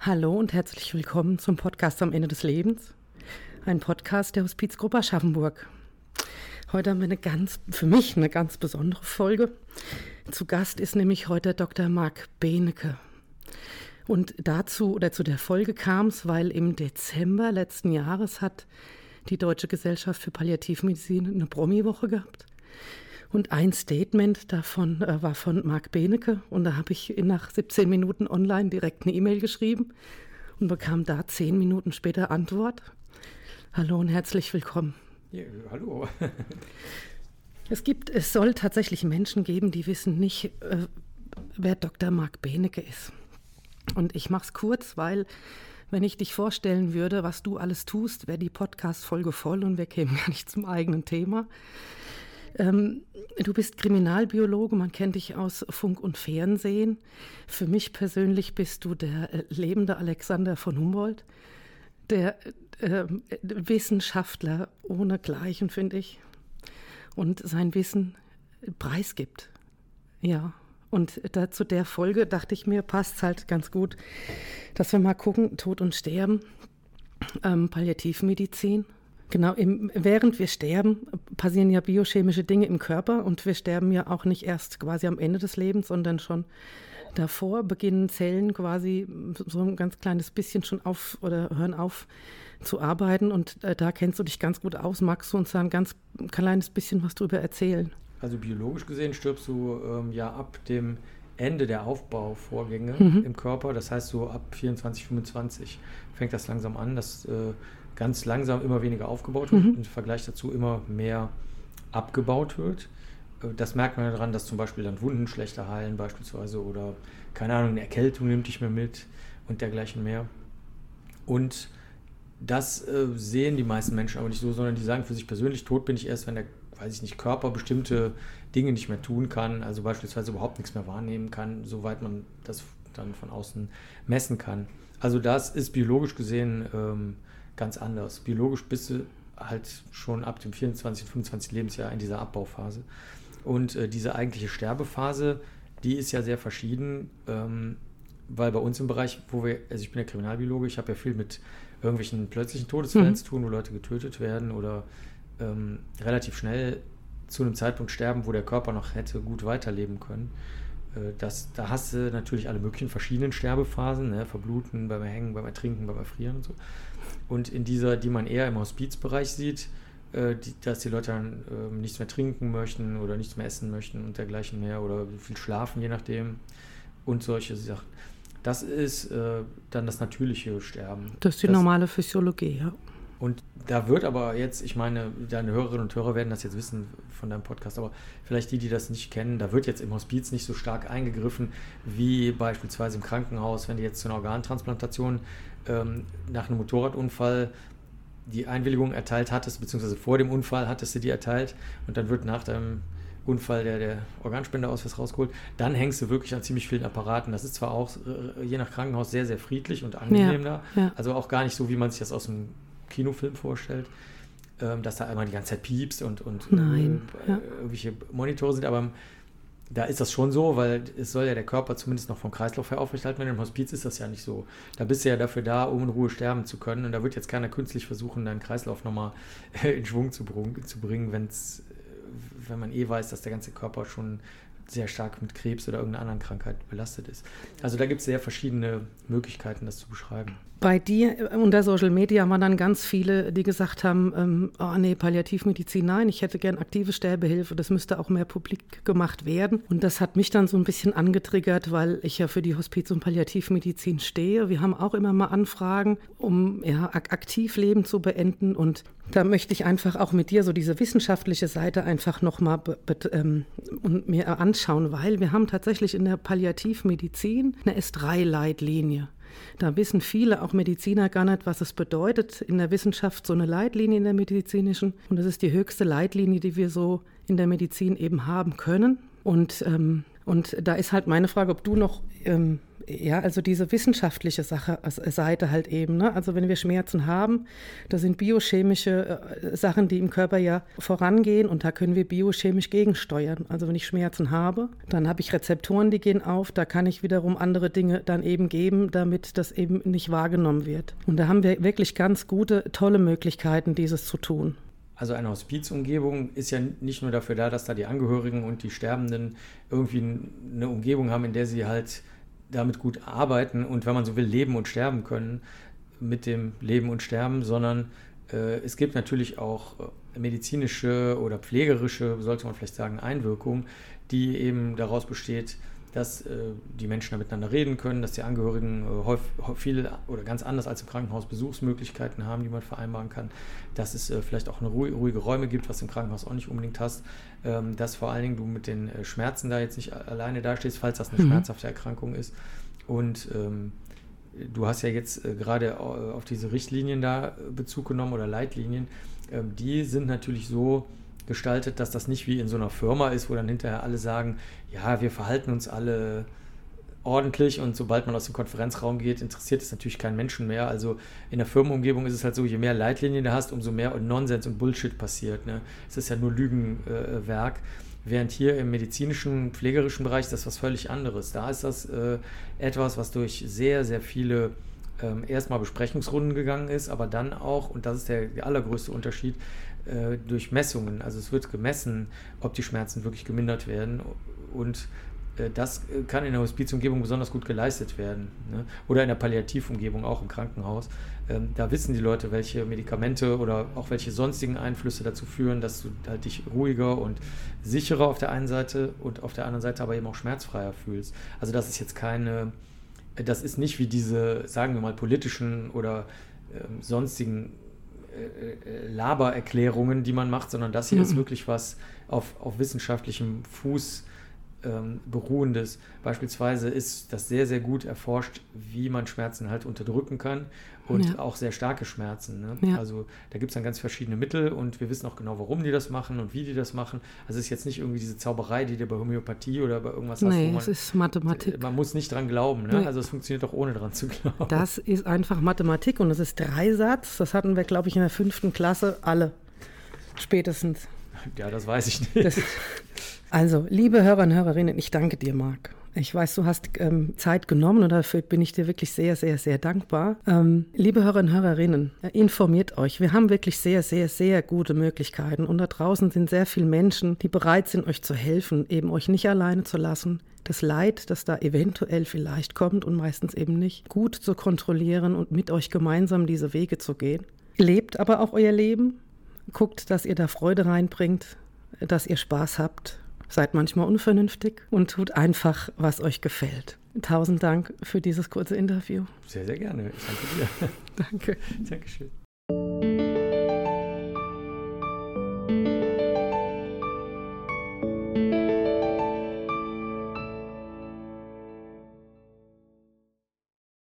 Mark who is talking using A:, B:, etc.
A: Hallo und herzlich willkommen zum Podcast am Ende des Lebens, ein Podcast der Hospizgruppe Aschaffenburg. Heute haben wir für mich eine ganz besondere Folge. Zu Gast ist nämlich heute Dr. Marc Benecke. Und zu der Folge kam es, weil im Dezember letzten Jahres hat die Deutsche Gesellschaft für Palliativmedizin eine Promi-Woche gehabt. Und ein Statement davon war von Marc Benecke. Und da habe ich nach 17 Minuten online direkt eine E-Mail geschrieben und bekam da 10 Minuten später Antwort. Hallo und herzlich willkommen.
B: Ja, hallo.
A: Es soll tatsächlich Menschen geben, die wissen nicht, wer Dr. Marc Benecke ist. Und ich mache es kurz, weil wenn ich dich vorstellen würde, was du alles tust, wäre die Podcast-Folge voll und wir kämen gar nicht zum eigenen Thema. Du bist Kriminalbiologe, man kennt dich aus Funk und Fernsehen. Für mich persönlich bist du der lebende Alexander von Humboldt, der Wissenschaftler ohnegleichen, finde ich, und sein Wissen preisgibt. Ja, und zu der Folge dachte ich mir, passt halt ganz gut, dass wir mal gucken, Tod und Sterben, Palliativmedizin. Genau, während wir sterben, passieren ja biochemische Dinge im Körper und wir sterben ja auch nicht erst quasi am Ende des Lebens, sondern schon davor beginnen Zellen quasi so ein ganz kleines bisschen schon hören auf zu arbeiten und da kennst du dich ganz gut aus. Magst du uns da ein ganz kleines bisschen was drüber erzählen?
B: Also biologisch gesehen stirbst du ab dem Ende der Aufbauvorgänge im Körper, das heißt so ab 24, 25 fängt das langsam an, dass ganz langsam immer weniger aufgebaut wird, im Vergleich dazu immer mehr abgebaut wird. Das merkt man daran, dass zum Beispiel dann Wunden schlechter heilen beispielsweise oder, keine Ahnung, eine Erkältung nimmt dich mehr mit und dergleichen mehr. Und das sehen die meisten Menschen aber nicht so, sondern die sagen für sich persönlich, tot bin ich erst, wenn der, Körper bestimmte Dinge nicht mehr tun kann, also beispielsweise überhaupt nichts mehr wahrnehmen kann, soweit man das dann von außen messen kann. Also das ist biologisch gesehen ganz anders. Biologisch bist du halt schon ab dem 24, 25 Lebensjahr in dieser Abbauphase. Und diese eigentliche Sterbephase, die ist ja sehr verschieden, weil bei uns im Bereich, ich bin ja Kriminalbiologe, ich habe ja viel mit irgendwelchen plötzlichen Todesfällen zu tun, wo Leute getötet werden oder relativ schnell zu einem Zeitpunkt sterben, wo der Körper noch hätte gut weiterleben können. Da hast du natürlich alle möglichen verschiedenen Sterbephasen, ne? Verbluten, beim Hängen, beim Ertrinken, beim Erfrieren und so. Und in dieser, die man eher im Hospizbereich sieht, dass die Leute dann nichts mehr trinken möchten oder nichts mehr essen möchten und dergleichen mehr oder viel schlafen, je nachdem, und solche Sachen. Das ist dann das natürliche Sterben.
A: Das ist die normale Physiologie, ja.
B: Und da wird aber jetzt, ich meine, deine Hörerinnen und Hörer werden das jetzt wissen von deinem Podcast, aber vielleicht die das nicht kennen, da wird jetzt im Hospiz nicht so stark eingegriffen wie beispielsweise im Krankenhaus, wenn du jetzt zu einer Organtransplantation nach einem Motorradunfall die Einwilligung erteilt hattest, beziehungsweise vor dem Unfall hattest du die erteilt und dann wird nach deinem Unfall der Organspendeausweis rausgeholt, dann hängst du wirklich an ziemlich vielen Apparaten. Das ist zwar auch je nach Krankenhaus sehr, sehr friedlich und angenehm da, also auch gar nicht so, wie man sich das aus dem Kinofilm vorstellt, dass da einmal die ganze Zeit piepst und irgendwelche Monitore sind, aber da ist das schon so, weil es soll ja der Körper zumindest noch vom Kreislauf her aufrechterhalten werden. Im Hospiz ist das ja nicht so. Da bist du ja dafür da, um in Ruhe sterben zu können und da wird jetzt keiner künstlich versuchen, deinen Kreislauf nochmal in Schwung zu bringen, wenn man weiß, dass der ganze Körper schon sehr stark mit Krebs oder irgendeiner anderen Krankheit belastet ist. Also da gibt es sehr verschiedene Möglichkeiten, das zu beschreiben.
A: Bei dir unter Social Media waren dann ganz viele, die gesagt haben, Palliativmedizin, nein, ich hätte gern aktive Sterbehilfe, das müsste auch mehr publik gemacht werden. Und das hat mich dann so ein bisschen angetriggert, weil ich ja für die Hospiz- und Palliativmedizin stehe. Wir haben auch immer mal Anfragen, um Aktivleben zu beenden. Und da möchte ich einfach auch mit dir so diese wissenschaftliche Seite einfach nochmal mir anschauen, weil wir haben tatsächlich in der Palliativmedizin eine S3-Leitlinie. Da wissen viele, auch Mediziner, gar nicht, was es bedeutet in der Wissenschaft, so eine Leitlinie in der medizinischen. Und das ist die höchste Leitlinie, die wir so in der Medizin eben haben können. Und Und da ist halt meine Frage, ob du noch, also diese wissenschaftliche Seite halt eben, ne? Also wenn wir Schmerzen haben, das sind biochemische Sachen, die im Körper ja vorangehen und da können wir biochemisch gegensteuern. Also wenn ich Schmerzen habe, dann habe ich Rezeptoren, die gehen auf, da kann ich wiederum andere Dinge dann eben geben, damit das eben nicht wahrgenommen wird. Und da haben wir wirklich ganz gute, tolle Möglichkeiten, dieses zu tun.
B: Also eine Hospizumgebung ist ja nicht nur dafür da, dass da die Angehörigen und die Sterbenden irgendwie eine Umgebung haben, in der sie halt damit gut arbeiten und, wenn man so will, leben und sterben können mit dem Leben und Sterben, sondern es gibt natürlich auch medizinische oder pflegerische, sollte man vielleicht sagen, Einwirkungen, die eben daraus besteht, dass die Menschen da miteinander reden können, dass die Angehörigen viel oder ganz anders als im Krankenhaus Besuchsmöglichkeiten haben, die man vereinbaren kann, dass es vielleicht auch eine ruhige Räume gibt, was du im Krankenhaus auch nicht unbedingt hast, dass vor allen Dingen du mit den Schmerzen da jetzt nicht alleine dastehst, falls das eine schmerzhafte Erkrankung ist. Und du hast ja jetzt gerade auf diese Richtlinien da Bezug genommen oder Leitlinien, die sind natürlich so gestaltet, dass das nicht wie in so einer Firma ist, wo dann hinterher alle sagen, ja, wir verhalten uns alle ordentlich und sobald man aus dem Konferenzraum geht, interessiert es natürlich keinen Menschen mehr. Also in der Firmenumgebung ist es halt so, je mehr Leitlinien du hast, umso mehr Nonsens und Bullshit passiert. Ne? Es ist ja nur Lügenwerk. Während hier im medizinischen, pflegerischen Bereich ist das was völlig anderes. Da ist das etwas, was durch sehr, sehr viele erstmal Besprechungsrunden gegangen ist, aber dann auch, und das ist der allergrößte Unterschied, durch Messungen. Also es wird gemessen, ob die Schmerzen wirklich gemindert werden und das kann in der Hospizumgebung besonders gut geleistet werden. Ne? Oder in der Palliativumgebung, auch im Krankenhaus. Da wissen die Leute, welche Medikamente oder auch welche sonstigen Einflüsse dazu führen, dass du halt dich ruhiger und sicherer auf der einen Seite und auf der anderen Seite aber eben auch schmerzfreier fühlst. Also das ist jetzt das ist nicht wie diese, sagen wir mal, politischen oder sonstigen Labererklärungen, die man macht, sondern das hier ist wirklich was auf wissenschaftlichem Fuß beruhendes. Beispielsweise ist das sehr, sehr gut erforscht, wie man Schmerzen halt unterdrücken kann und auch sehr starke Schmerzen. Ne? Ja. Also da gibt es dann ganz verschiedene Mittel und wir wissen auch genau, warum die das machen und wie die das machen. Also es ist jetzt nicht irgendwie diese Zauberei, die du bei Homöopathie oder bei irgendwas hast.
A: Nee, es ist Mathematik.
B: Man muss nicht dran glauben. Ne? Nee. Also es funktioniert auch ohne dran zu glauben.
A: Das ist einfach Mathematik und es ist Dreisatz. Das hatten wir, glaube ich, in der 5. Klasse alle. Spätestens.
B: Ja, das weiß ich nicht.
A: Also, liebe Hörer und Hörerinnen, ich danke dir, Marc. Ich weiß, du hast Zeit genommen und dafür bin ich dir wirklich sehr, sehr, sehr dankbar. Liebe Hörer und Hörerinnen, informiert euch. Wir haben wirklich sehr, sehr, sehr gute Möglichkeiten und da draußen sind sehr viele Menschen, die bereit sind, euch zu helfen, eben euch nicht alleine zu lassen. Das Leid, das da eventuell vielleicht kommt und meistens eben nicht, gut zu kontrollieren und mit euch gemeinsam diese Wege zu gehen. Lebt aber auch euer Leben. Guckt, dass ihr da Freude reinbringt, dass ihr Spaß habt. Seid manchmal unvernünftig und tut einfach, was euch gefällt. 1000 Dank für dieses kurze Interview.
B: Sehr, sehr gerne. Ich danke dir.
A: Danke.
B: Dankeschön.